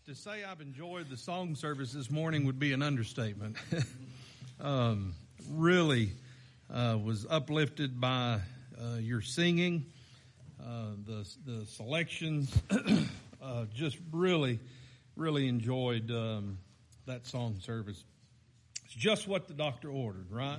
To say I've enjoyed the song service this morning would be an understatement. Really was uplifted by your singing, the selections. Just really enjoyed that song service. It's just what the doctor ordered, right?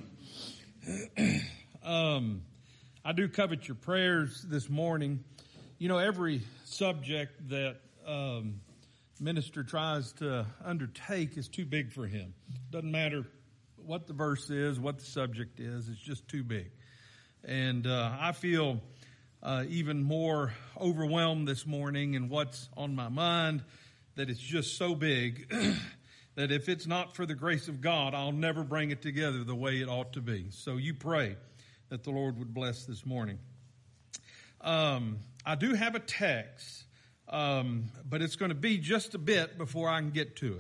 I do covet your prayers this morning. You know, every subject that minister tries to undertake is too big for him. Doesn't matter what the verse is, what the subject is, it's just too big. And I feel even more overwhelmed this morning in what's on my mind, that it's just so big that if it's not for the grace of God, I'll never bring it together the way it ought to be. So you pray that the Lord would bless this morning. I do have a text. But it's going to be just a bit before I can get to it.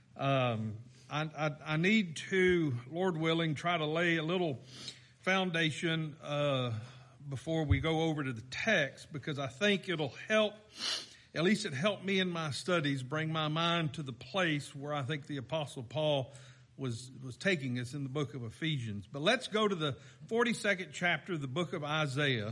I need to, Lord willing, try to lay a little foundation before we go over to the text, because I think it'll help, at least it helped me in my studies, bring my mind to the place where I think the Apostle Paul was taking us in the book of Ephesians. But let's go to the 42nd chapter of the book of Isaiah.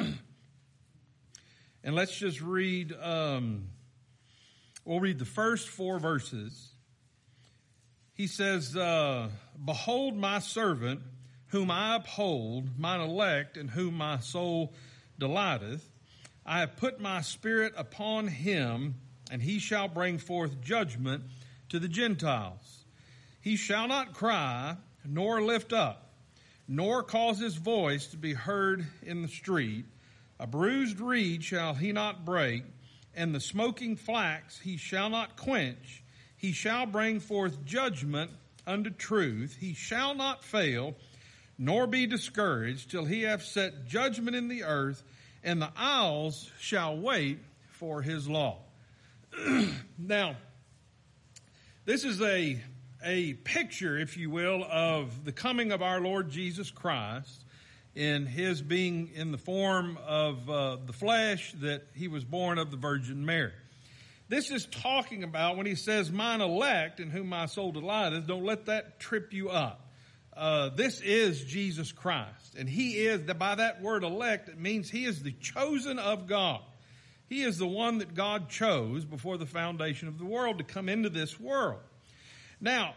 And let's just read, we'll read the first 4 verses. He says, Behold my servant, whom I uphold, mine elect, in whom my soul delighteth. I have put my spirit upon him, and he shall bring forth judgment to the Gentiles. He shall not cry, nor lift up, nor cause his voice to be heard in the street. A bruised reed shall he not break, and the smoking flax he shall not quench. He shall bring forth judgment unto truth. He shall not fail, nor be discouraged, till he have set judgment in the earth, and the isles shall wait for his law. Now, this is a picture, if you will, of the coming of our Lord Jesus Christ, in his being in the form of the flesh, that he was born of the Virgin Mary. This is talking about when he says, mine elect, in whom my soul delighteth. Don't let that trip you up. This is Jesus Christ. And he is, by that word elect, it means he is the chosen of God. He is the one that God chose before the foundation of the world to come into this world. Now,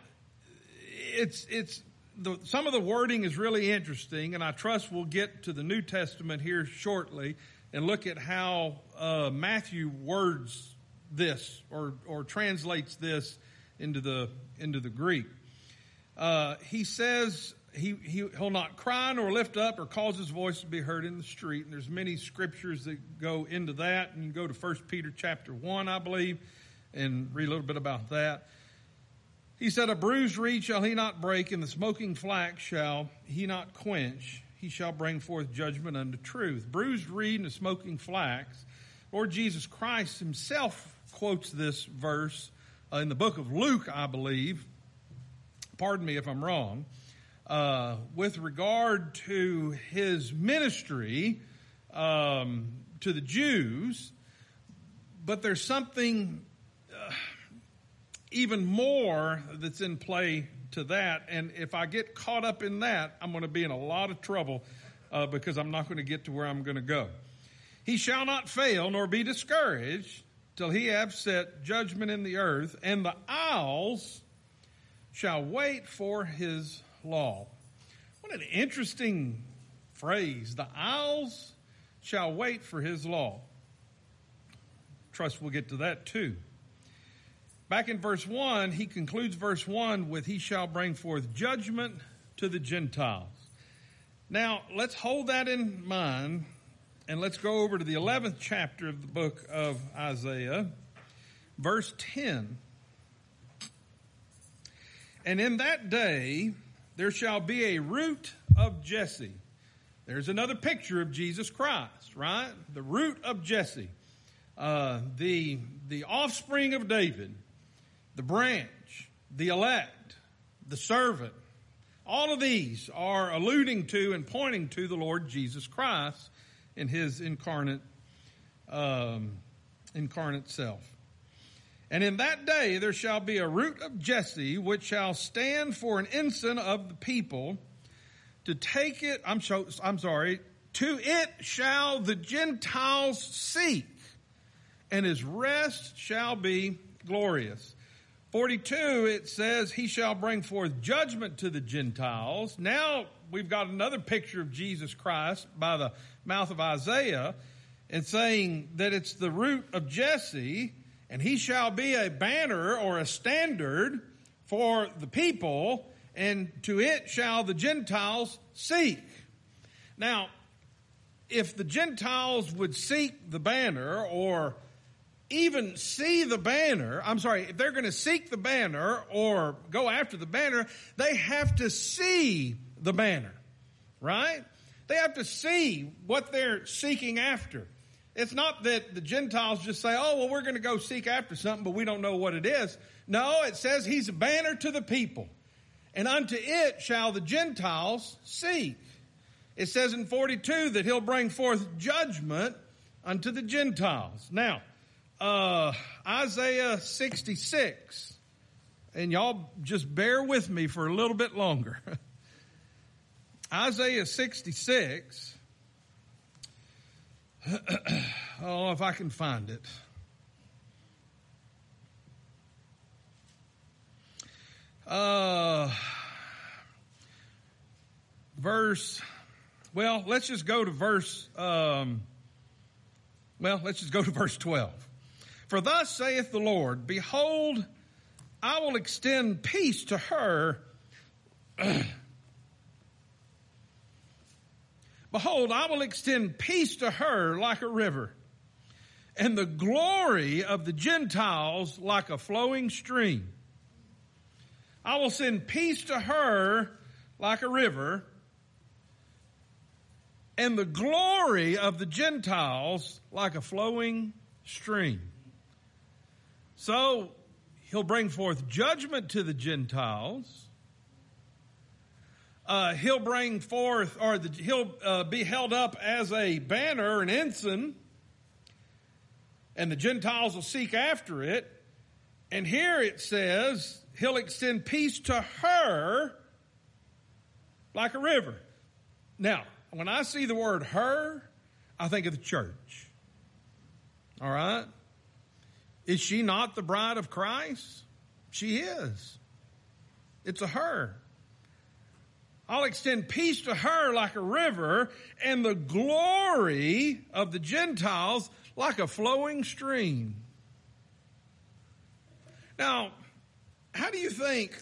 some of the wording is really interesting, and I trust we'll get to the New Testament here shortly and look at how Matthew words this or translates this into the Greek. He says he'll not cry nor lift up or cause his voice to be heard in the street. And there's many scriptures that go into that. And you can go to 1 Peter chapter 1, I believe, and read a little bit about that. He said, a bruised reed shall he not break, and the smoking flax shall he not quench. He shall bring forth judgment unto truth. Bruised reed and the smoking flax. Lord Jesus Christ himself quotes this verse in the book of Luke, I believe. Pardon me if I'm wrong. With regard to his ministry to the Jews. But there's something even more that's in play to that. And if I get caught up in that, I'm going to be in a lot of trouble because I'm not going to get to where I'm going to go. He shall not fail nor be discouraged till he have set judgment in the earth, and the isles shall wait for his law. What an interesting phrase. The isles shall wait for his law. Trust we'll get to that too. Back in verse 1, he concludes verse 1 with, he shall bring forth judgment to the Gentiles. Now, let's hold that in mind, and let's go over to the 11th chapter of the book of Isaiah, verse 10. And in that day, there shall be a root of Jesse. There's another picture of Jesus Christ, right? The root of Jesse, the offspring of David. The branch, the elect, the servant. All of these are alluding to and pointing to the Lord Jesus Christ in his incarnate self. And in that day there shall be a root of Jesse, which shall stand for an ensign of the people. To take it, to it shall the Gentiles seek, and his rest shall be glorious. 42, it says, he shall bring forth judgment to the Gentiles. Now we've got another picture of Jesus Christ by the mouth of Isaiah, and saying that it's the root of Jesse, and he shall be a banner or a standard for the people, and to it shall the Gentiles seek. Now, if the Gentiles would seek the banner or even see the banner, if they're going to seek the banner or go after the banner, they have to see the banner, right? They have to see what they're seeking after. It's not that the Gentiles just say, oh, well, we're going to go seek after something, but we don't know what it is. No, it says he's a banner to the people. And unto it shall the Gentiles seek. It says in 42 that he'll bring forth judgment unto the Gentiles. Now, Isaiah 66, and y'all just bear with me for a little bit longer. Isaiah 66, oh, if I can find it. Let's just go to verse 12. For thus saith the Lord, behold, I will extend peace to her. Behold, I will extend peace to her like a river, and the glory of the Gentiles like a flowing stream. I will send peace to her like a river, and the glory of the Gentiles like a flowing stream. So he'll bring forth judgment to the Gentiles. He'll bring forth, he'll be held up as a banner, an ensign, and the Gentiles will seek after it. And here it says, he'll extend peace to her like a river. Now, when I see the word her, I think of the church. All right? Is she not the bride of Christ? She is. It's a her. I'll extend peace to her like a river, and the glory of the Gentiles like a flowing stream. Now, how do you think,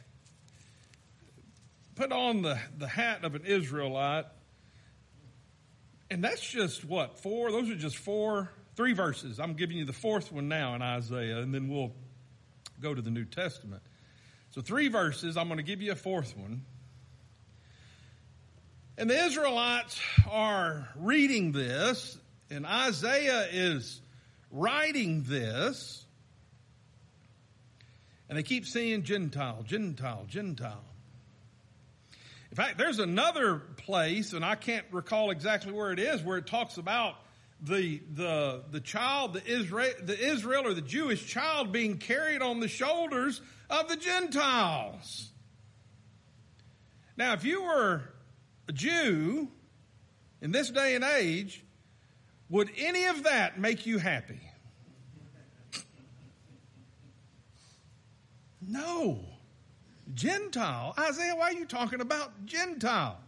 put on the hat of an Israelite, and that's just what, 4? Those are just 3 verses. I'm giving you the 4th one now in Isaiah, and then we'll go to the New Testament. So 3 verses, I'm going to give you a 4th one. And the Israelites are reading this, and Isaiah is writing this, and they keep saying Gentile, Gentile, Gentile. In fact, there's another place, and I can't recall exactly where it is, where it talks about the child, the Israel or the Jewish child being carried on the shoulders of the Gentiles. Now, if you were a Jew in this day and age, would any of that make you happy? No. Gentile. Isaiah, why are you talking about Gentiles?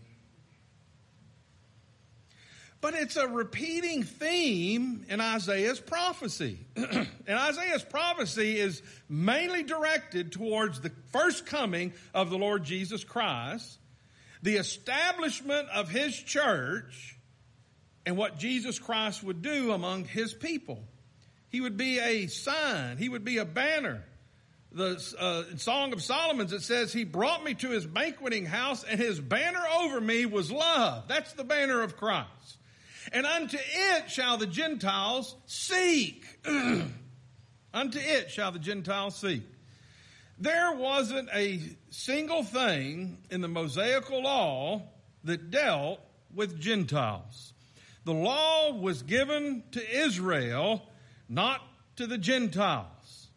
But it's a repeating theme in Isaiah's prophecy. And Isaiah's prophecy is mainly directed towards the first coming of the Lord Jesus Christ, the establishment of his church, and what Jesus Christ would do among his people. He would be a sign. He would be a banner. The Song of Solomon, it says, he brought me to his banqueting house, and his banner over me was love. That's the banner of Christ. And unto it shall the Gentiles seek. Unto it shall the Gentiles seek. There wasn't a single thing in the Mosaical law that dealt with Gentiles. The law was given to Israel, not to the Gentiles.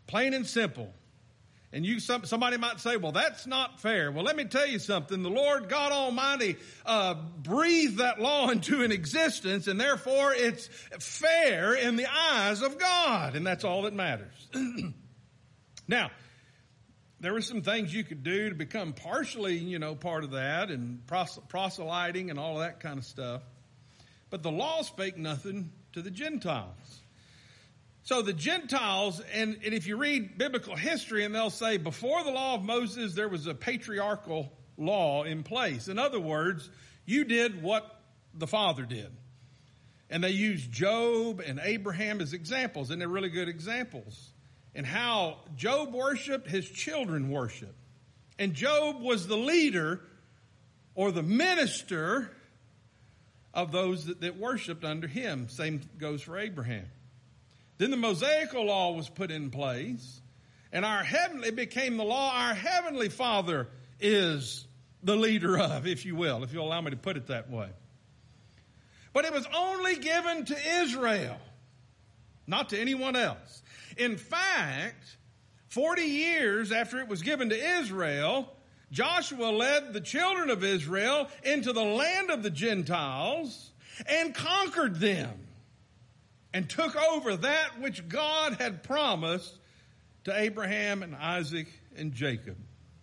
Plain and simple. And somebody might say, well, that's not fair. Well, let me tell you something. The Lord God Almighty breathed that law into an existence, and therefore it's fair in the eyes of God, and that's all that matters. Now, there were some things you could do to become partially, part of that, and proselyting and all of that kind of stuff. But the law spake nothing to the Gentiles. So the Gentiles, and if you read biblical history, and they'll say before the law of Moses, there was a patriarchal law in place. In other words, you did what the father did. And they used Job and Abraham as examples, and they're really good examples. And how Job worshiped, his children worshiped. And Job was the leader or the minister of those that worshiped under him. Same goes for Abraham. Then the Mosaical law was put in place, and it became the law our heavenly Father is the leader of, if you will, if you'll allow me to put it that way. But it was only given to Israel, not to anyone else. In fact, 40 years after it was given to Israel, Joshua led the children of Israel into the land of the Gentiles and conquered them, and took over that which God had promised to Abraham and Isaac and Jacob.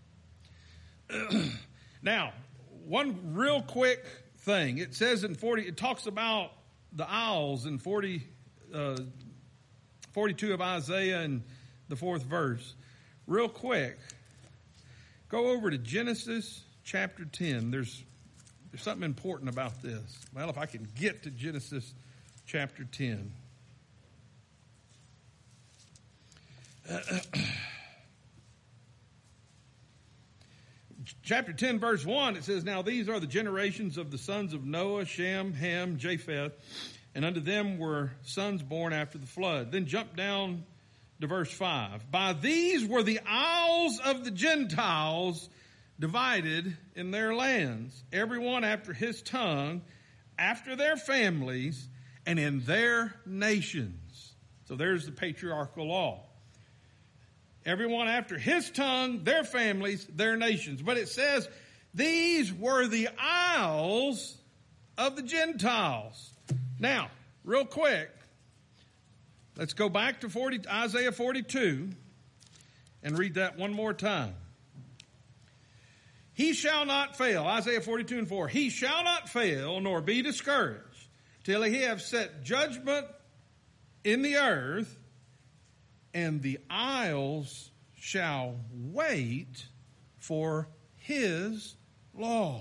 Now, one real quick thing. It says it talks about the isles in 42 of Isaiah and the 4th verse. Real quick, go over to Genesis chapter 10. There's something important about this. Well, if I can get to Genesis chapter 10. Chapter 10, verse 1, it says, Now these are the generations of the sons of Noah, Shem, Ham, Japheth, and unto them were sons born after the flood. Then jump down to verse 5. By these were the isles of the Gentiles divided in their lands, everyone after his tongue, after their families, and in their nations. So there's the patriarchal law. Everyone after his tongue, their families, their nations. But it says, these were the isles of the Gentiles. Now, real quick, let's go back to Isaiah 42 and read that one more time. He shall not fail, Isaiah 42 and 4. He shall not fail nor be discouraged till he have set judgment in the earth, and the isles shall wait for his law.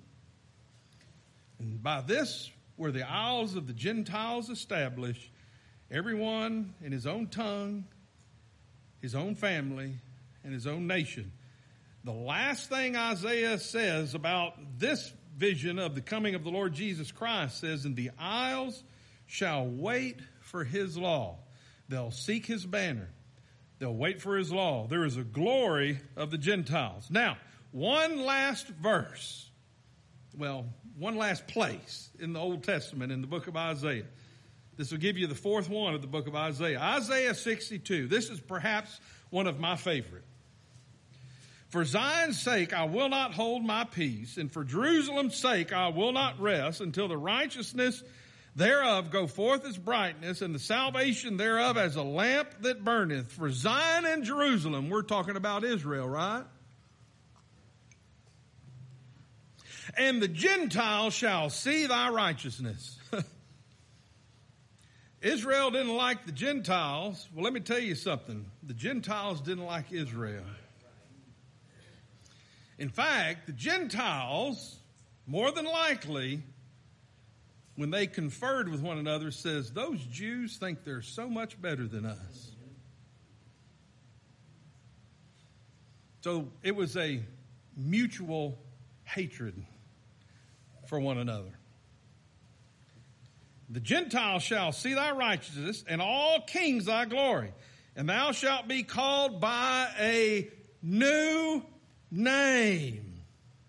And by this were the isles of the Gentiles established, everyone in his own tongue, his own family, and his own nation. The last thing Isaiah says about this vision of the coming of the Lord Jesus Christ says, and the isles shall wait for his law. They'll seek his banner. They'll wait for his law. There is a glory of the Gentiles. Now, one last verse. Well, one last place in the Old Testament in the book of Isaiah. This will give you the 4th one of the book of Isaiah. Isaiah 62. This is perhaps one of my favorite. For Zion's sake I will not hold my peace, and for Jerusalem's sake I will not rest until the righteousness thereof go forth as brightness, and the salvation thereof as a lamp that burneth. For Zion and Jerusalem, we're talking about Israel, right? And the Gentiles shall see thy righteousness. Israel didn't like the Gentiles. Well, let me tell you something. The Gentiles didn't like Israel. In fact, the Gentiles, more than likely, when they conferred with one another, says, those Jews think they're so much better than us. So it was a mutual hatred for one another. The Gentiles shall see thy righteousness, and all kings thy glory. And thou shalt be called by a new name.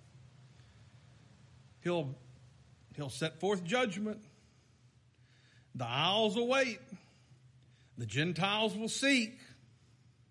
He'll set forth judgment. The isles will wait. The Gentiles will seek.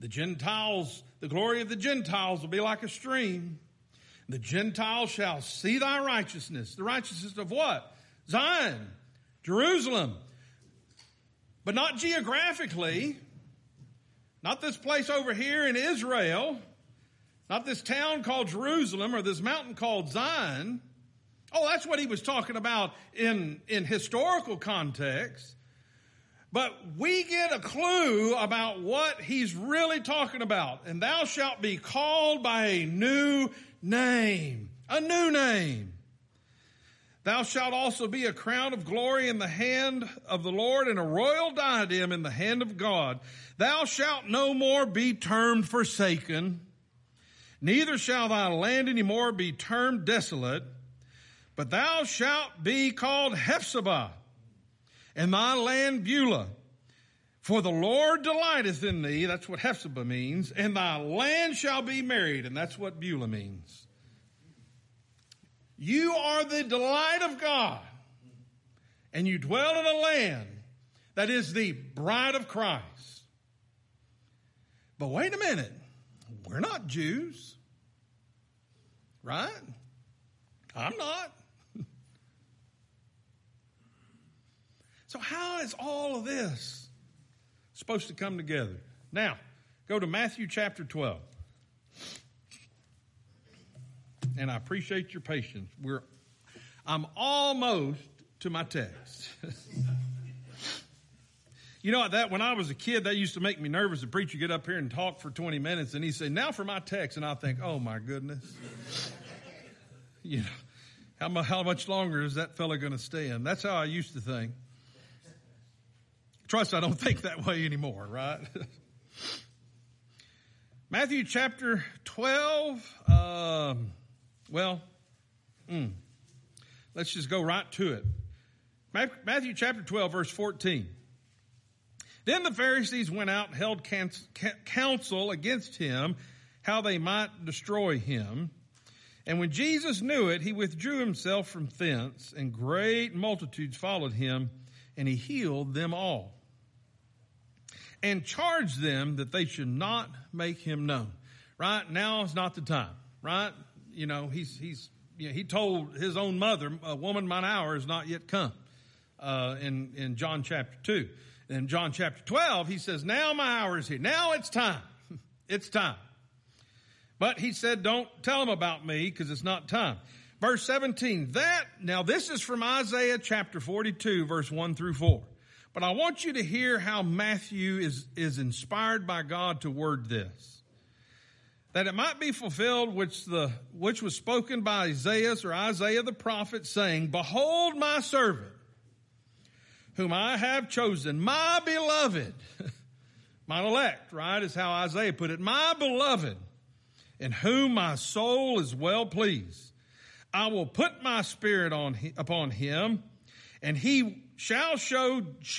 The Gentiles, the glory of the Gentiles will be like a stream. The Gentiles shall see thy righteousness. The righteousness of what? Zion, Jerusalem. But not geographically. Not this place over here in Israel. Not this town called Jerusalem or this mountain called Zion. Oh, that's what he was talking about in historical context. But we get a clue about what he's really talking about. And thou shalt be called by a new name. A new name. Thou shalt also be a crown of glory in the hand of the Lord and a royal diadem in the hand of God. Thou shalt no more be termed forsaken. Neither shall thy land any more be termed desolate. But thou shalt be called Hephzibah, and thy land Beulah. For the Lord delighteth in thee, that's what Hephzibah means, and thy land shall be married, and that's what Beulah means. You are the delight of God, and you dwell in a land that is the bride of Christ. But wait a minute, we're not Jews, right? I'm not. So how is all of this supposed to come together? Now, go to Matthew chapter 12. And I appreciate your patience. I'm almost to my text. You know that when I was a kid, that used to make me nervous. The preacher get up here and talk for 20 minutes, and he'd say, "Now for my text," and I think, "Oh my goodness." You know, how much longer is that fella going to stand? That's how I used to think. Trust I don't think that way anymore, right? Matthew chapter 12. Let's just go right to it. Matthew chapter 12, verse 14. Then the Pharisees went out and held counsel against him, how they might destroy him. And when Jesus knew it, he withdrew himself from thence, and great multitudes followed him, and he healed them all, and charged them that they should not make him known. Right now is not the time. Right? You know, he told his own mother, "A woman, mine hour is not yet come." In John chapter 2. In John chapter 12, he says, "Now my hour is here. Now it's time. It's time." But he said, "Don't tell them about me, because it's not time." Verse 17, now this is from Isaiah chapter 42, verse 1 through 4. But I want you to hear how Matthew is inspired by God to word this. That it might be fulfilled which was spoken by Isaiah the prophet, saying, "Behold my servant, whom I have chosen, my beloved," mine elect, right, is how Isaiah put it, "my beloved, in whom my soul is well pleased. I will put my spirit upon him, and he shall show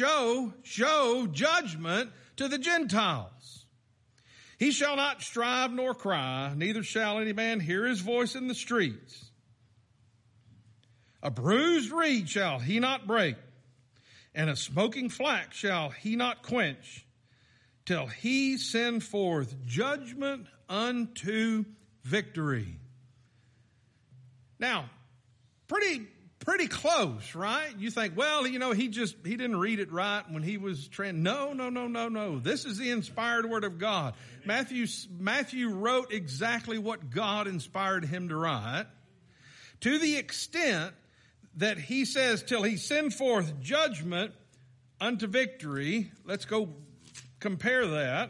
judgment to the Gentiles. He shall not strive nor cry, neither shall any man hear his voice in the streets. A bruised reed shall he not break, and a smoking flax shall he not quench, till he send forth judgment unto victory." Now, pretty close, right? You think, well, you know, he didn't read it right when he was trying. No. This is the inspired word of God. Matthew wrote exactly what God inspired him to write, to the extent that he says, till he send forth judgment unto victory. Let's go compare that.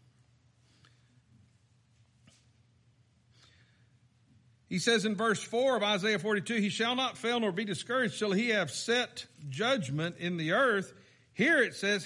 He says in verse 4 of Isaiah 42, "He shall not fail nor be discouraged till he have set judgment in the earth." Here it says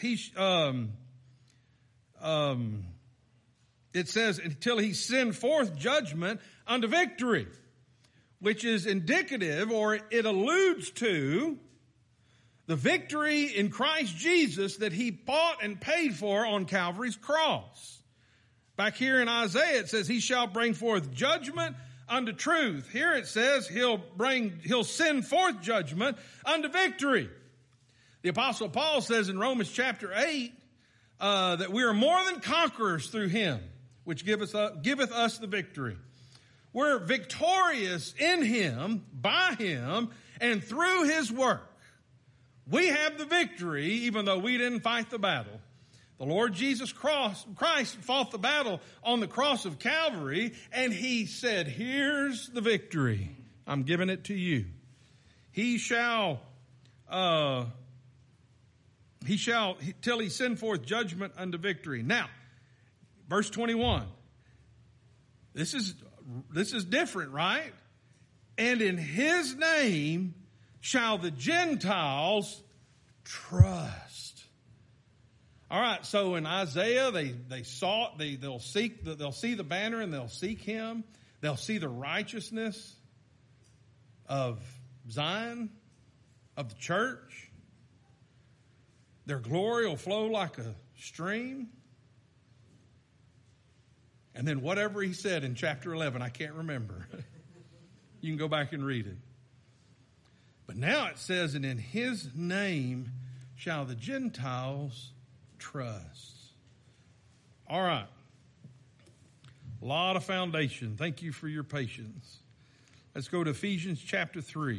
it says until he send forth judgment unto victory, which is indicative, or it alludes to, the victory in Christ Jesus that he bought and paid for on Calvary's cross. Back here in Isaiah it says, "He shall bring forth judgment unto truth." Here it says he'll send forth judgment unto victory. The Apostle Paul says in Romans chapter 8 that we are more than conquerors through him, which giveth us the victory. We're victorious in him, by him, and through his work. We have the victory, even though we didn't fight the battle. The Lord Jesus Christ fought the battle on the cross of Calvary, and he said, here's the victory. I'm giving it to you. He shall, till he send forth judgment unto victory. Now, verse 21. This is different, right? And in his name shall the Gentiles trust. All right, so in Isaiah, they'll see the banner and they'll seek him. They'll see the righteousness of Zion, of the church. Their glory will flow like a stream. And then whatever he said in chapter 11, I can't remember. You can go back and read it. But now it says, and in his name shall the Gentiles trust. All right. A lot of foundation. Thank you for your patience. Let's go to Ephesians chapter 3.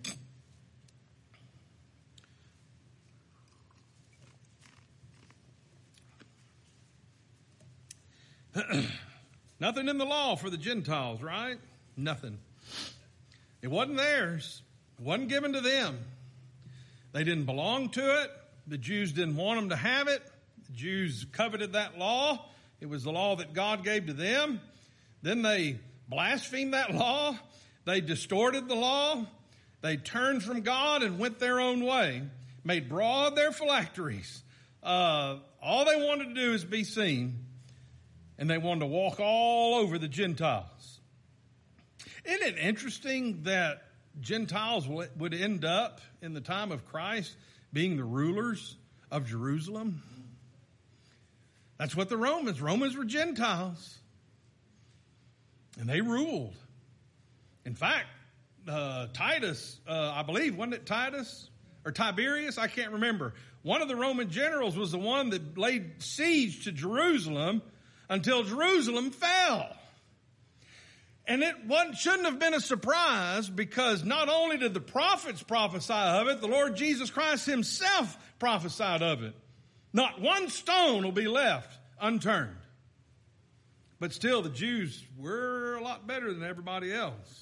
Nothing in the law for the Gentiles, right? Nothing. It wasn't theirs. It wasn't given to them. They didn't belong to it. The Jews didn't want them to have it. The Jews coveted that law. It was the law that God gave to them. Then they blasphemed that law. They distorted the law. They turned from God and went their own way, made broad their phylacteries. All they wanted to do is be seen, and they wanted to walk all over the Gentiles. Isn't it interesting that Gentiles would end up in the time of Christ being the rulers of Jerusalem? That's what the Romans were Gentiles. And they ruled. In fact, Titus, I believe, wasn't it Titus or Tiberius? I can't remember. One of the Roman generals was the one that laid siege to Jerusalem until Jerusalem fell. And it shouldn't have been a surprise, because not only did the prophets prophesy of it, the Lord Jesus Christ himself prophesied of it. Not one stone will be left unturned. But still, the Jews were a lot better than everybody else.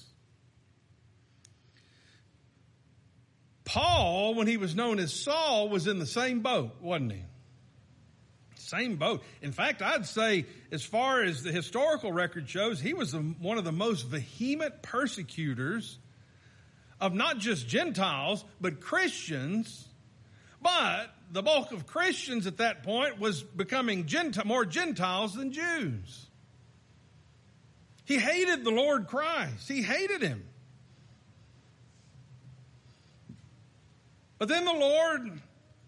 Paul, when he was known as Saul, was in the same boat, wasn't he? Same boat. In fact, I'd say, as far as the historical record shows, he was one of the most vehement persecutors of not just Gentiles, but Christians. But the bulk of Christians at that point was becoming more Gentiles than Jews. He hated the Lord Christ. He hated him. But then the Lord,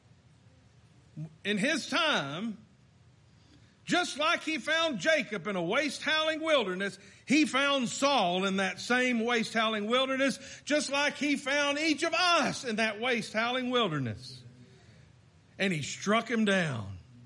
in his time, just like he found Jacob in a waste-howling wilderness, he found Saul in that same waste-howling wilderness, just like he found each of us in that waste-howling wilderness. And he struck him down.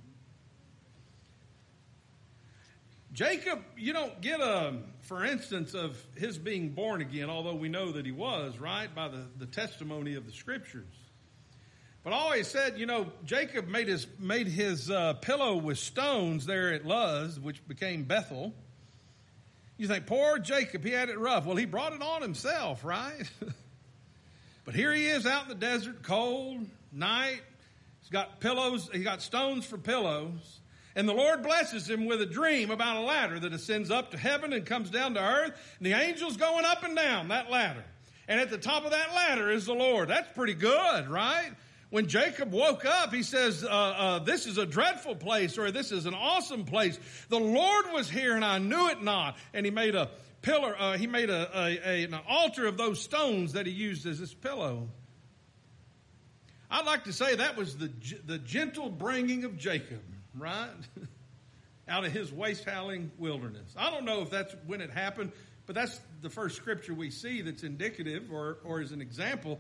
Jacob, you don't get for instance, of his being born again, although we know that he was, right, by the testimony of the Scriptures. But I always said, Jacob made his pillow with stones there at Luz, which became Bethel. You think, poor Jacob, he had it rough. Well, he brought it on himself, right? But here he is out in the desert, cold, night. He's got pillows. He got stones for pillows. And the Lord blesses him with a dream about a ladder that ascends up to heaven and comes down to earth. And the angels going up and down that ladder. And at the top of that ladder is the Lord. That's pretty good, right? When Jacob woke up, he says, this is a dreadful place, or this is an awesome place. The Lord was here and I knew it not. And he made a pillar, he made an altar of those stones that he used as his pillow. I'd like to say that was the gentle bringing of Jacob, right? Out of his waste-howling wilderness. I don't know if that's when it happened, but that's the first scripture we see that's indicative or is an example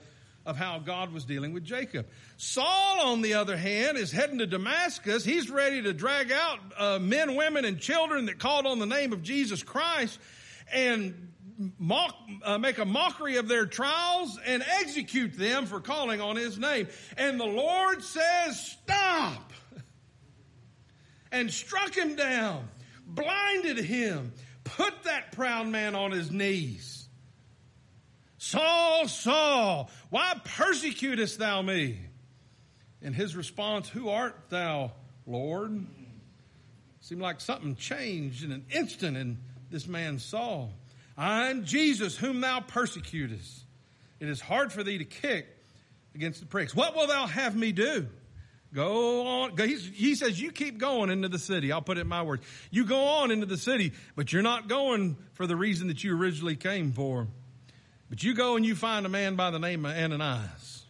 of how God was dealing with Jacob. Saul, on the other hand, is heading to Damascus. He's ready to drag out men, women, and children that called on the name of Jesus Christ and make a mockery of their trials and execute them for calling on his name. And the Lord says, stop! And struck him down, blinded him, put that proud man on his knees. Saul, Saul, why persecutest thou me? And his response, who art thou, Lord? Seemed like something changed in an instant in this man Saul. I am Jesus whom thou persecutest. It is hard for thee to kick against the pricks. What will thou have me do? Go on. He says, you keep going into the city. I'll put it in my words. You go on into the city, but you're not going for the reason that you originally came for. But you go and you find a man by the name of Ananias.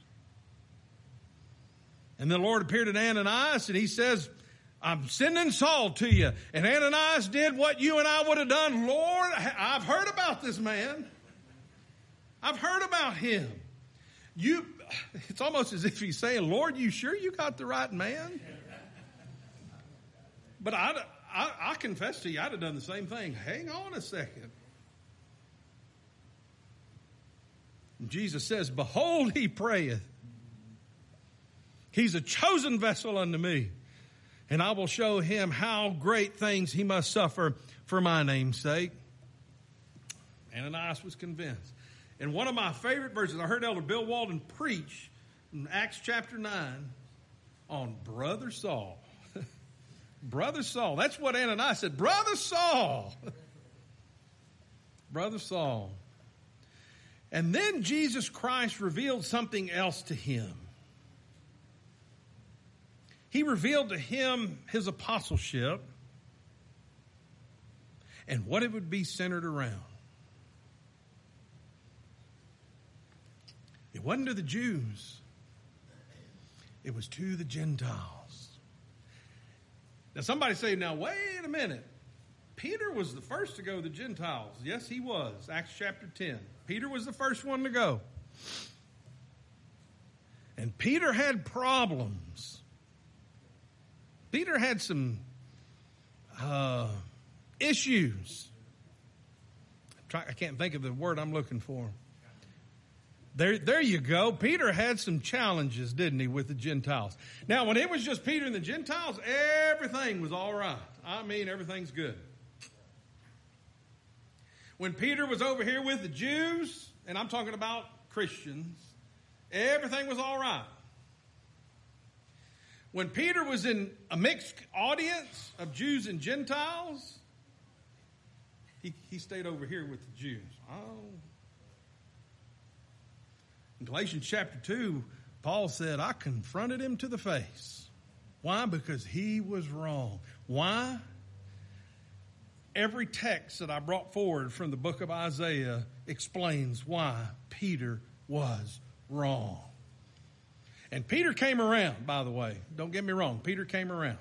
And the Lord appeared to Ananias and he says, I'm sending Saul to you. And Ananias did what you and I would have done. Lord, I've heard about this man. I've heard about him. It's almost as if he's saying, Lord, you sure you got the right man? But I confess to you, I'd have done the same thing. Hang on a second. And Jesus says, behold, he prayeth. He's a chosen vessel unto me. And I will show him how great things he must suffer for my name's sake. Ananias was convinced. And one of my favorite verses, I heard Elder Bill Walden preach in Acts chapter 9 on Brother Saul. Brother Saul. That's what Ananias said. Brother Saul. Brother Saul. And then Jesus Christ revealed something else to him. He revealed to him his apostleship and what it would be centered around. It wasn't to the Jews. It was to the Gentiles. Now somebody say, now wait a minute. Peter was the first to go to the Gentiles. Yes, he was. Acts chapter 10. Peter was the first one to go. And Peter had problems. Peter had some issues. I can't think of the word I'm looking for. There you go. Peter had some challenges, didn't he, with the Gentiles? Now, when it was just Peter and the Gentiles, everything was all right. I mean, everything's good. When Peter was over here with the Jews, and I'm talking about Christians, everything was all right. When Peter was in a mixed audience of Jews and Gentiles, he stayed over here with the Jews. In Galatians chapter 2, Paul said, I confronted him to the face. Why? Because he was wrong. Why? Every text that I brought forward from the book of Isaiah explains why Peter was wrong. And Peter came around, by the way. Don't get me wrong. Peter came around.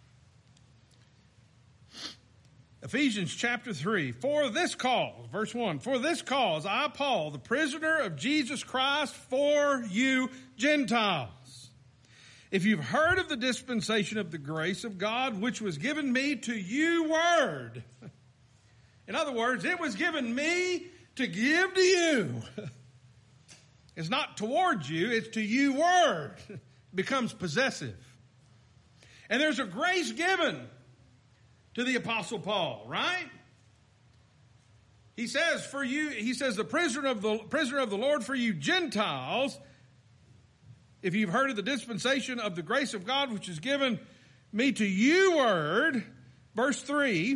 Ephesians chapter 3. For this cause, verse 1. For this cause, I, Paul, the prisoner of Jesus Christ, for you Gentiles. If you've heard of the dispensation of the grace of God, which was given me to you word. In other words, it was given me to give to you. It's not towards you, it's to you word. It becomes possessive. And there's a grace given to the Apostle Paul, right? He says, for you, he says, the prisoner of the Lord for you Gentiles, if you've heard of the dispensation of the grace of God, which is given me to you word, verse 3,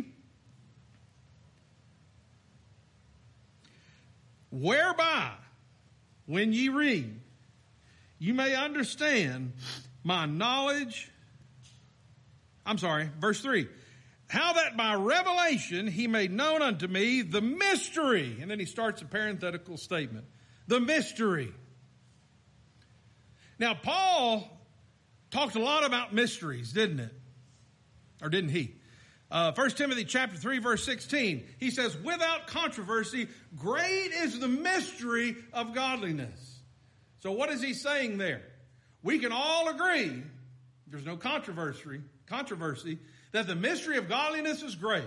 whereby, when ye read, you may understand my knowledge. Verse 3. How that by revelation he made known unto me the mystery. And then he starts a parenthetical statement. The mystery. Now, Paul talked a lot about mysteries, didn't it? Or didn't he? 1 Timothy chapter 3, verse 16. He says, without controversy, great is the mystery of godliness. So what is he saying there? We can all agree, there's no controversy, that the mystery of godliness is great.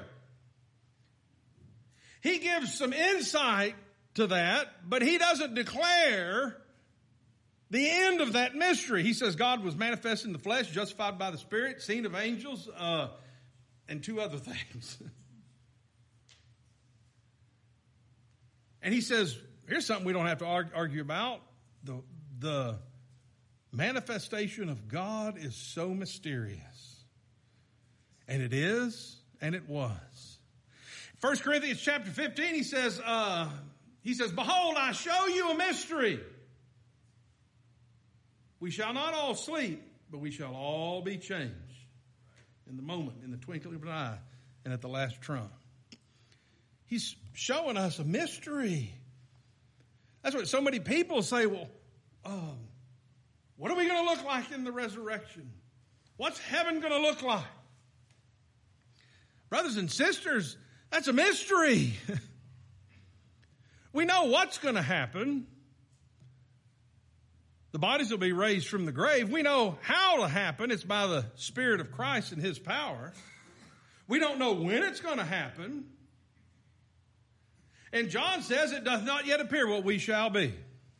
He gives some insight to that, but he doesn't declare the end of that mystery. He says God was manifest in the flesh, justified by the Spirit, seen of angels, and two other things. And he says, here's something we don't have to argue about. The manifestation of God is so mysterious. And it is, and it was. 1 Corinthians chapter 15, he says, behold, I show you a mystery. We shall not all sleep, but we shall all be changed in the moment, in the twinkling of an eye, and at the last trump. He's showing us a mystery. That's what so many people say, well, what are we going to look like in the resurrection? What's heaven going to look like? Brothers and sisters, that's a mystery. We know what's going to happen. The bodies will be raised from the grave. We know how to happen. It's by the Spirit of Christ and His power. We don't know when it's going to happen. And John says it doth not yet appear what we shall be.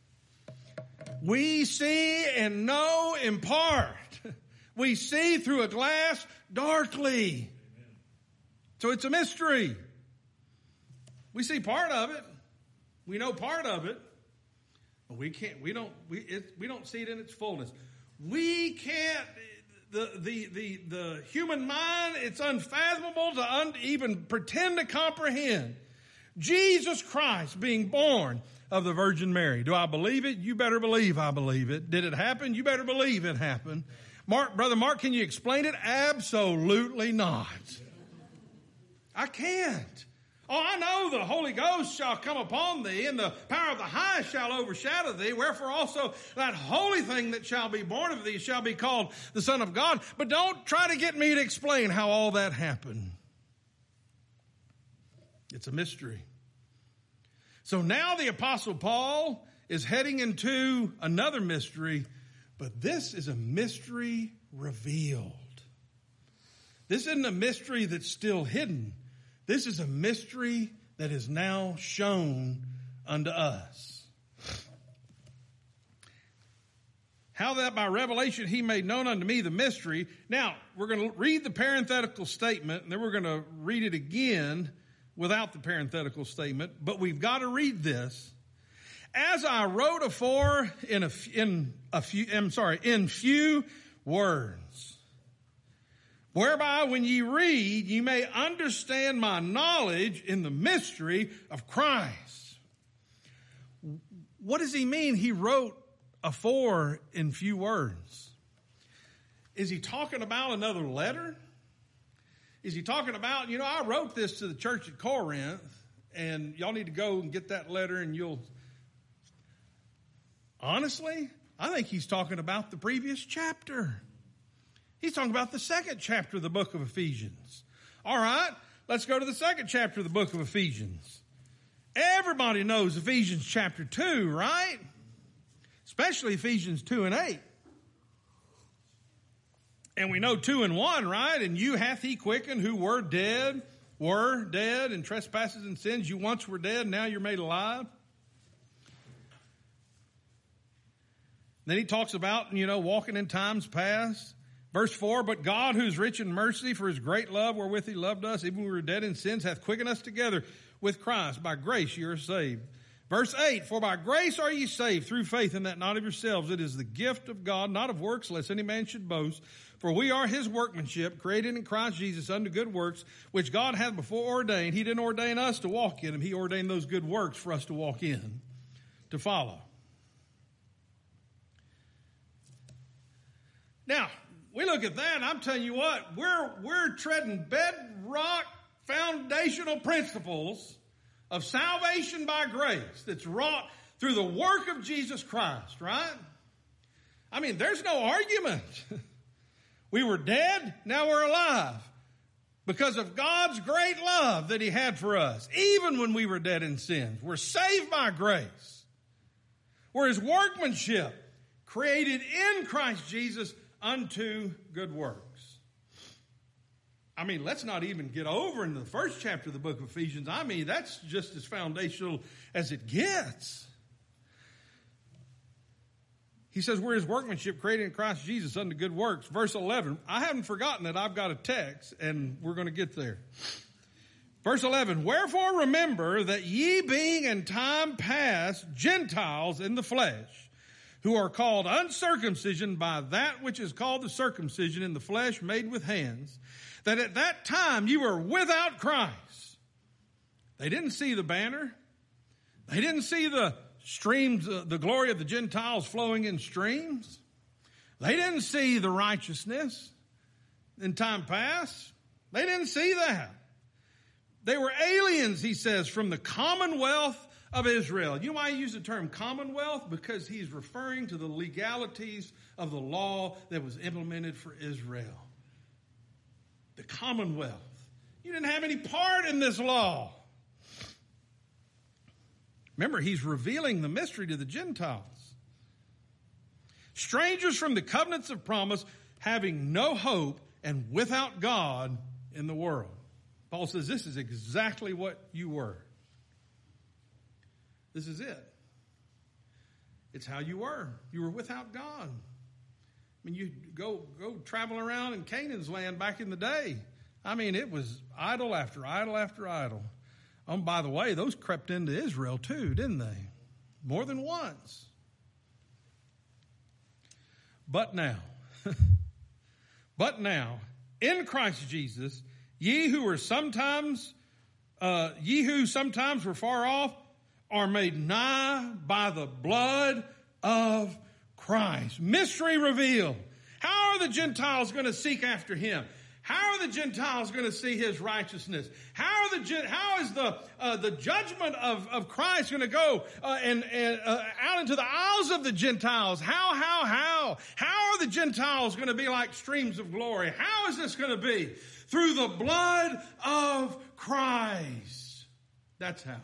We see and know in part. We see through a glass darkly. So it's a mystery. We see part of it. We know part of it. But we don't see it in its fullness. We can't, the human mind, it's unfathomable to even pretend to comprehend Jesus Christ being born of the Virgin Mary. Do I believe it? You better believe I believe it. Did it happen? You better believe it happened. Brother Mark, can you explain it? Absolutely not. I can't. Oh, I know the Holy Ghost shall come upon thee, and the power of the highest shall overshadow thee. Wherefore also that holy thing that shall be born of thee shall be called the Son of God. But don't try to get me to explain how all that happened. It's a mystery. So now the Apostle Paul is heading into another mystery, but this is a mystery revealed. This isn't a mystery that's still hidden. This is a mystery that is now shown unto us. How that by revelation he made known unto me the mystery. Now, we're going to read the parenthetical statement, and then we're going to read it again without the parenthetical statement, but we've got to read this. As I wrote afore in few words, whereby when ye read, ye may understand my knowledge in the mystery of Christ. What does he mean he wrote afore in few words? Is he talking about another letter? Is he talking about, I wrote this to the church at Corinth, and y'all need to go and get that letter, and you'll... Honestly, I think he's talking about the previous chapter. He's talking about the second chapter of the book of Ephesians. All right, let's go to the second chapter of the book of Ephesians. Everybody knows Ephesians chapter 2, right? Especially Ephesians 2 and 8. And we know 2 and 1, right? And you hath he quickened who were dead in trespasses and sins. You once were dead, now you're made alive. Then he talks about, walking in times past. Verse 4, but God, who's rich in mercy, for his great love wherewith he loved us, even when we were dead in sins, hath quickened us together with Christ. By grace you are saved. Verse 8, for by grace are ye saved through faith, and that not of yourselves. It is the gift of God, not of works, lest any man should boast. For we are his workmanship, created in Christ Jesus unto good works, which God hath before ordained. He didn't ordain us to walk in them. He ordained those good works for us to walk in, to follow. Now, we look at that, and I'm telling you what, we're treading bedrock foundational principles of salvation by grace that's wrought through the work of Jesus Christ, right? I mean, there's no argument. We were dead, now we're alive because of God's great love that he had for us, even when we were dead in sins. We're saved by grace. We're his workmanship, created in Christ Jesus unto good works. I mean, let's not even get over into the first chapter of the book of Ephesians. I mean, that's just as foundational as it gets. He says we're his workmanship created in Christ Jesus unto good works. Verse 11, I haven't forgotten that I've got a text, and we're going to get there. Verse 11, wherefore remember that ye being in time past Gentiles in the flesh, who are called uncircumcision by that which is called the circumcision in the flesh made with hands, that at that time you were without Christ. They didn't see the banner. They didn't see the streams, the glory of the Gentiles flowing in streams. They didn't see the righteousness in time past. They didn't see that. They were aliens, he says, from the commonwealth of Israel. You know why I use the term commonwealth? Because he's referring to the legalities of the law that was implemented for Israel. The commonwealth. You didn't have any part in this law. Remember, he's revealing the mystery to the Gentiles. Strangers from the covenants of promise, having no hope and without God in the world. Paul says this is exactly what you were. This is it. It's how you were. You were without God. I mean, you go travel around in Canaan's land back in the day. I mean, it was idol after idol after idol. By the way, those crept into Israel too, didn't they? More than once. But now, in Christ Jesus, ye who sometimes were far off are made nigh by the blood of Christ. Mystery revealed. How are the Gentiles going to seek after him? How are the Gentiles going to see his righteousness? How is the judgment of Christ going to go and out into the isles of the Gentiles? How are the Gentiles going to be like streams of glory? How is this going to be? Through the blood of Christ. That's how.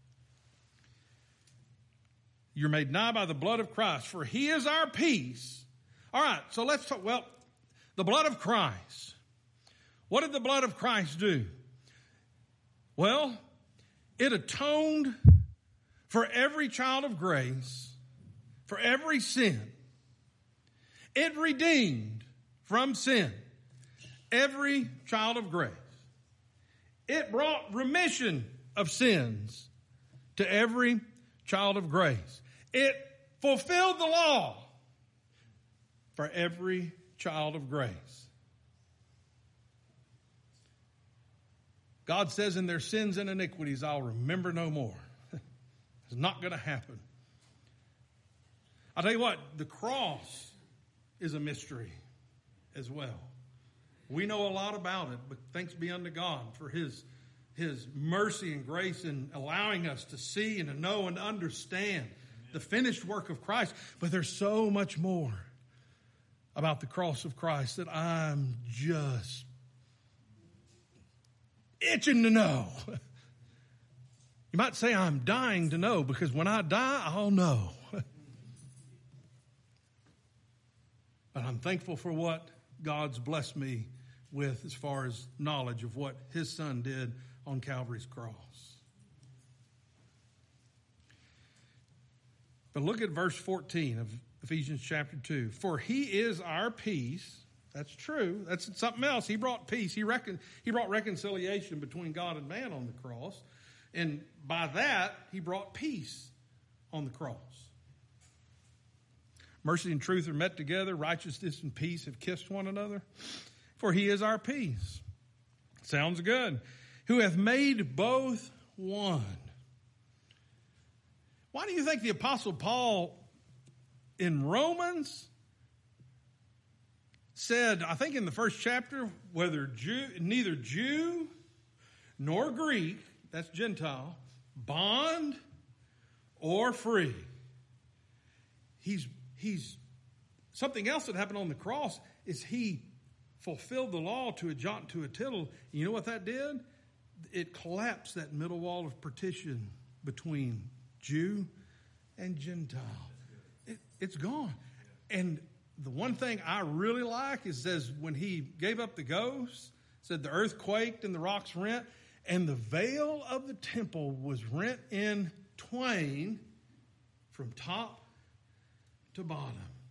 You're made nigh by the blood of Christ, for he is our peace. All right, so let's talk, the blood of Christ. What did the blood of Christ do? Well, it atoned for every child of grace, for every sin. It redeemed from sin every child of grace. It brought remission of sins to every child of grace. It fulfilled the law for every child of grace. God says, in their sins and iniquities, I'll remember no more. It's not going to happen. I'll tell you what, the cross is a mystery as well. We know a lot about it, but thanks be unto God for his mercy and grace in allowing us to see and to know and to understand the finished work of Christ. But there's so much more about the cross of Christ that I'm just itching to know. You might say I'm dying to know, because when I die, I'll know. But I'm thankful for what God's blessed me with as far as knowledge of what his son did on Calvary's cross. But look at verse 14 of Ephesians chapter 2. For he is our peace. That's true. That's something else. He brought peace. He brought reconciliation between God and man on the cross. And by that, he brought peace on the cross. Mercy and truth are met together. Righteousness and peace have kissed one another. For he is our peace. Sounds good. Who hath made both one. Why do you think the Apostle Paul in Romans said, I think in the first chapter, neither Jew nor Greek, that's Gentile, bond or free. He's something else that happened on the cross is he fulfilled the law to a jot, to a tittle. You know what that did? It collapsed that middle wall of partition between Jew and Gentile. It's gone. And the one thing I really like is says when he gave up the ghost, said the earth quaked and the rocks rent, and the veil of the temple was rent in twain from top to bottom.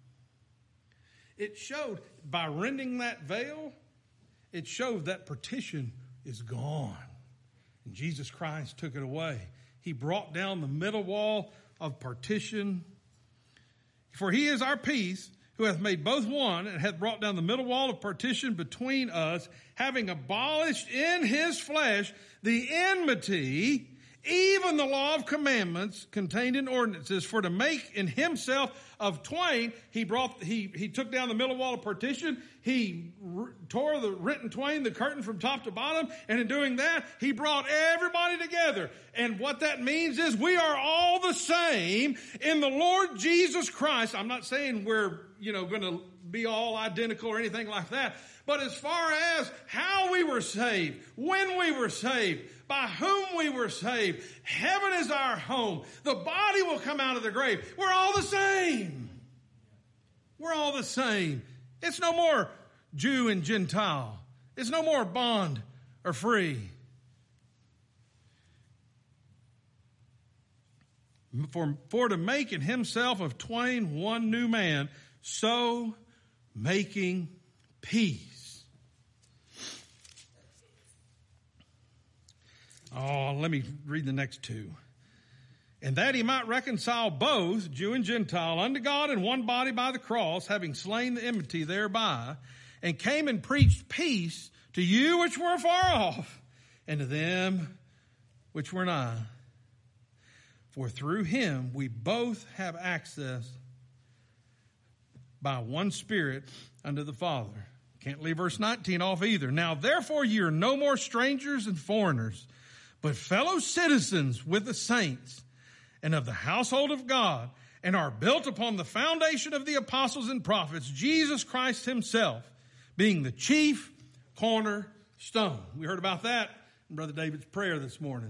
It showed, by rending that veil, it showed that partition is gone. And Jesus Christ took it away. He brought down the middle wall of partition. For he is our peace, who hath made both one, and hath brought down the middle wall of partition between us, having abolished in his flesh the enmity, even the law of commandments contained in ordinances, for to make in himself of twain, he took down the middle wall of partition, he tore the rent in twain, the curtain from top to bottom, and in doing that, he brought everybody together. And what that means is we are all the same in the Lord Jesus Christ. I'm not saying we're, going to be all identical or anything like that. But as far as how we were saved, when we were saved, by whom we were saved, heaven is our home. The body will come out of the grave. We're all the same. We're all the same. It's no more Jew and Gentile. It's no more bond or free. For to make in himself of twain one new man, so making peace. Oh, let me read the next two. And that he might reconcile both, Jew and Gentile, unto God in one body by the cross, having slain the enmity thereby, and came and preached peace to you which were far off, and to them which were nigh. For through him we both have access by one Spirit unto the Father. Can't leave verse 19 off either. Now therefore ye are no more strangers and foreigners, but fellow citizens with the saints and of the household of God, and are built upon the foundation of the apostles and prophets, Jesus Christ himself being the chief cornerstone. We heard about that in Brother David's prayer this morning.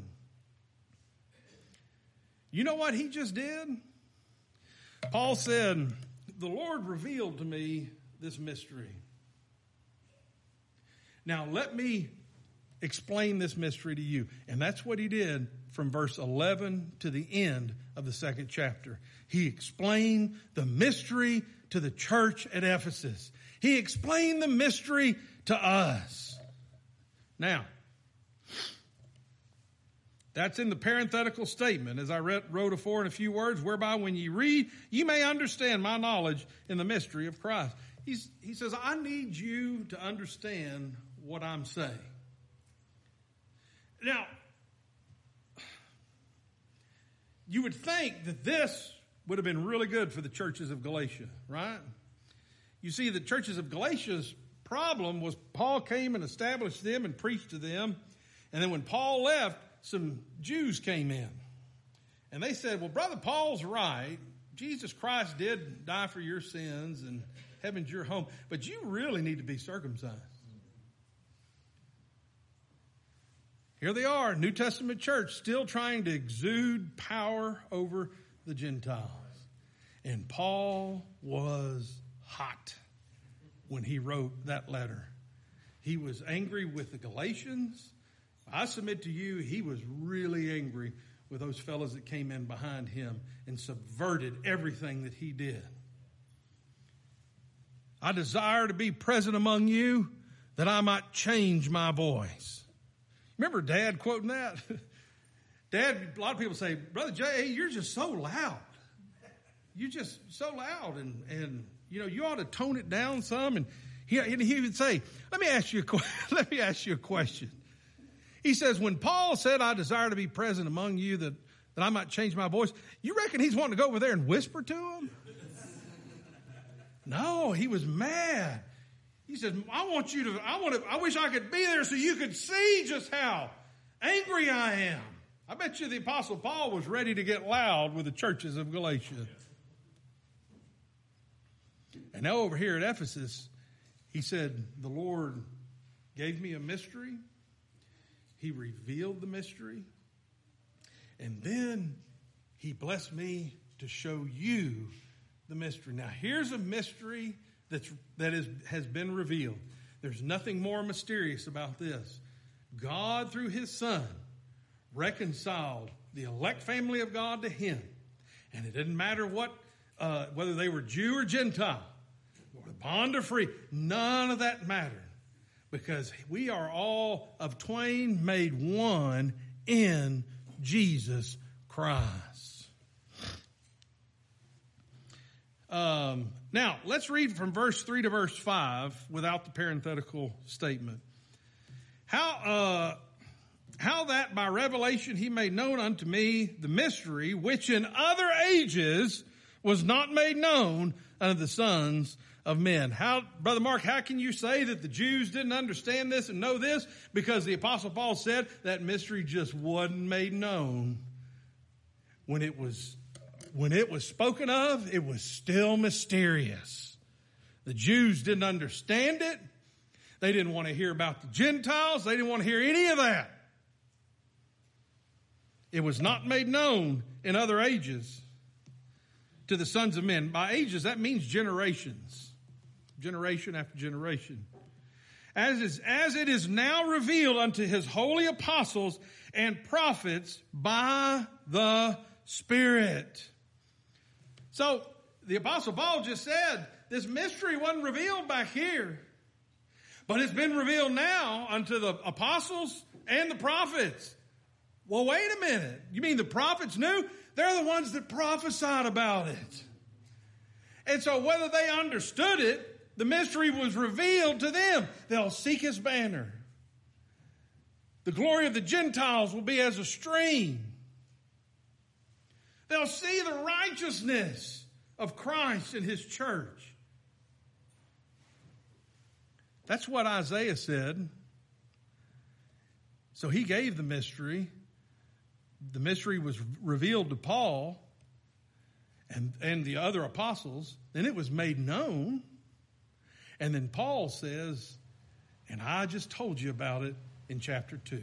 You know what he just did? Paul said, the Lord revealed to me this mystery. Now let me explain this mystery to you. And that's what he did from verse 11 to the end of the second chapter. He explained the mystery to the church at Ephesus. He explained the mystery to us. Now, that's in the parenthetical statement, as I wrote afore in a few words, whereby when you read, you may understand my knowledge in the mystery of Christ. He says, I need you to understand what I'm saying. Now, you would think that this would have been really good for the churches of Galatia, right? You see, the churches of Galatia's problem was Paul came and established them and preached to them. And then when Paul left, some Jews came in. And they said, well, Brother Paul's right. Jesus Christ did die for your sins and heaven's your home. But you really need to be circumcised. Here they are, New Testament church, still trying to exude power over the Gentiles. And Paul was hot when he wrote that letter. He was angry with the Galatians. I submit to you, he was really angry with those fellows that came in behind him and subverted everything that he did. I desire to be present among you that I might change my voice. Remember Dad quoting that? Dad, a lot of people say, Brother Jay, you're just so loud. You're just so loud and you ought to tone it down some. And he would say, let me ask you a question. He says, when Paul said, I desire to be present among you that I might change my voice, you reckon he's wanting to go over there and whisper to him? No, he was mad. He said, I wish I could be there so you could see just how angry I am. I bet you the Apostle Paul was ready to get loud with the churches of Galatia. And now over here at Ephesus, he said, the Lord gave me a mystery. He revealed the mystery. And then he blessed me to show you the mystery. Now, here's a mystery has been revealed. There's nothing more mysterious about this. God, through his Son, reconciled the elect family of God to him. And it didn't matter whether they were Jew or Gentile, or bond or free. None of that mattered. Because we are all of twain made one in Jesus Christ. Now, let's read from verse 3 to verse 5 without the parenthetical statement. How that by revelation he made known unto me the mystery which in other ages was not made known unto the sons of men. Brother Mark, how can you say that the Jews didn't understand this and know this? Because the Apostle Paul said that mystery just wasn't made known. When it was spoken of, it was still mysterious. The Jews didn't understand it. They didn't want to hear about the Gentiles. They didn't want to hear any of that. It was not made known in other ages to the sons of men. By ages, that means generations. Generation after generation. As it is now revealed unto his holy apostles and prophets by the Spirit. So, the Apostle Paul just said, this mystery wasn't revealed back here, but it's been revealed now unto the apostles and the prophets. Well, wait a minute. You mean the prophets knew? They're the ones that prophesied about it. And so whether they understood it, the mystery was revealed to them. They'll seek his banner. The glory of the Gentiles will be as a stream. They'll see the righteousness of Christ and his church. That's what Isaiah said. So he gave the mystery. The mystery was revealed to Paul and the other apostles. Then it was made known. And then Paul says, and I just told you about it in chapter 2.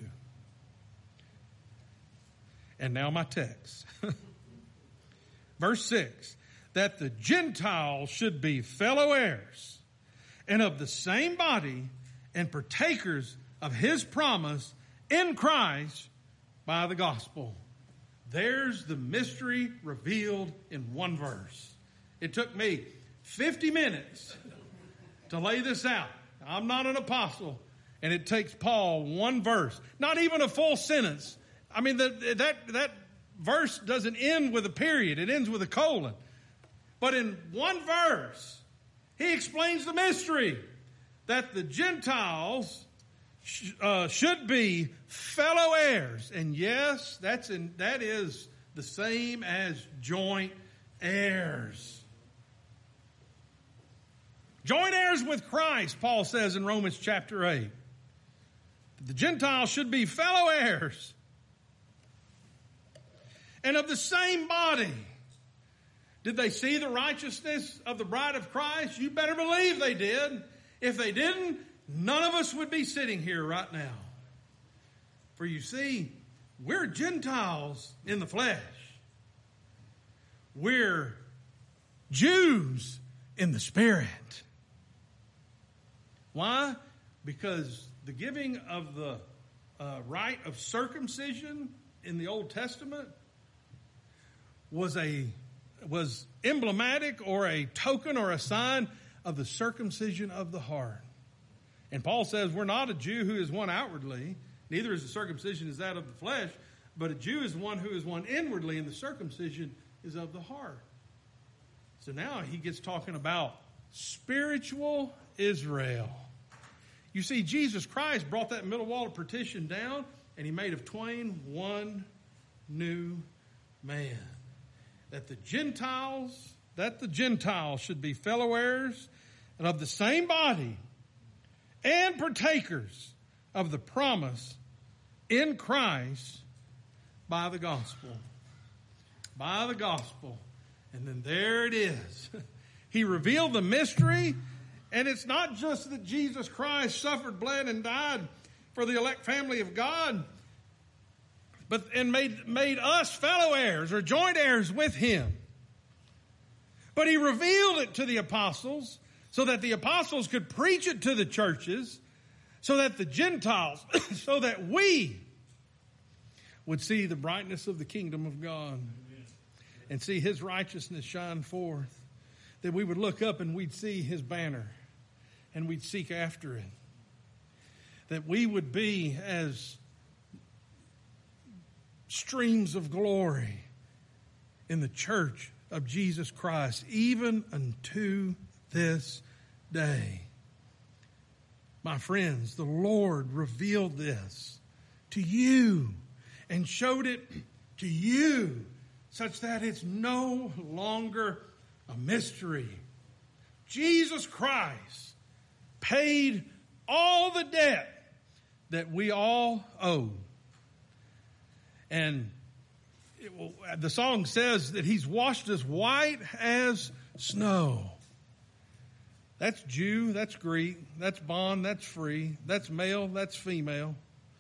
And now my text. Verse 6, that the Gentiles should be fellow heirs and of the same body and partakers of his promise in Christ by the gospel. There's the mystery revealed in one verse. It took me 50 minutes to lay this out. I'm not an apostle, and it takes Paul one verse, not even a full sentence. I mean, that verse doesn't end with a period. It ends with a colon. But in one verse, he explains the mystery that the Gentiles should be fellow heirs. And yes, that is the same as joint heirs. Joint heirs with Christ, Paul says in Romans chapter 8. The Gentiles should be fellow heirs and of the same body. Did they see the righteousness of the bride of Christ? You better believe they did. If they didn't, none of us would be sitting here right now. For you see, we're Gentiles in the flesh. We're Jews in the Spirit. Why? Because the giving of the rite of circumcision in the Old Testament was emblematic or a token or a sign of the circumcision of the heart. And Paul says we're not a Jew who is one outwardly, neither is the circumcision is that of the flesh, but a Jew is one who is one inwardly, and the circumcision is of the heart. So now he gets talking about spiritual Israel. You see, Jesus Christ brought that middle wall of partition down, and he made of twain one new man. That the Gentiles should be fellow heirs and of the same body and partakers of the promise in Christ by the gospel. By the gospel. And then there it is. He revealed the mystery, and it's not just that Jesus Christ suffered, bled, and died for the elect family of God, but made us fellow heirs or joint heirs with him. But he revealed it to the apostles so that the apostles could preach it to the churches, so that the Gentiles, so that we would see the brightness of the kingdom of God and see his righteousness shine forth. That we would look up and we'd see his banner and we'd seek after it. That we would be as streams of glory in the church of Jesus Christ, even unto this day. My friends, the Lord revealed this to you and showed it to you such that it's no longer a mystery. Jesus Christ paid all the debt that we all owe. And the song says that he's washed us white as snow. That's Jew, that's Greek, that's bond, that's free, that's male, that's female.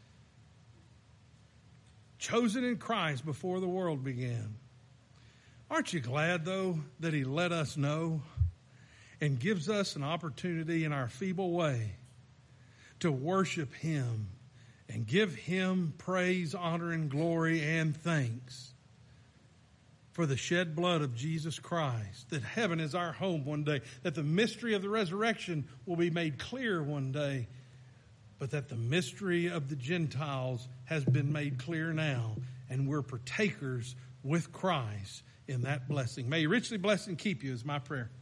Chosen in Christ before the world began. Aren't you glad, though, that he let us know and gives us an opportunity in our feeble way to worship him and give him praise, honor, and glory and thanks for the shed blood of Jesus Christ, that heaven is our home one day, that the mystery of the resurrection will be made clear one day, but that the mystery of the Gentiles has been made clear now, and we're partakers with Christ in that blessing. May he richly bless and keep you is my prayer.